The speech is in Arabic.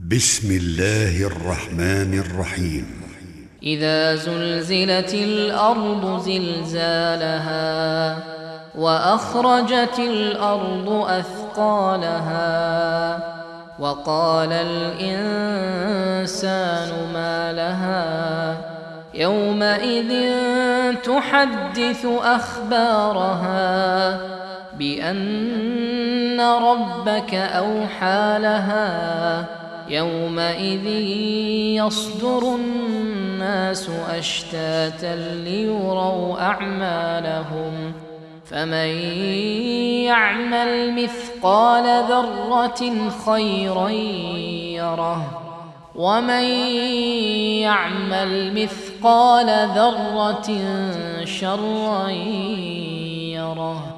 بسم الله الرحمن الرحيم. إذا زلزلت الأرض زلزالها وأخرجت الأرض أثقالها وقال الإنسان ما لها يومئذ تحدث أخبارها بأن ربك أوحى لها يومئذ يصدر الناس أشتاتا ليروا أعمالهم فمن يعمل مثقال ذرة خيرا يره ومن يعمل مثقال ذرة شرا يره.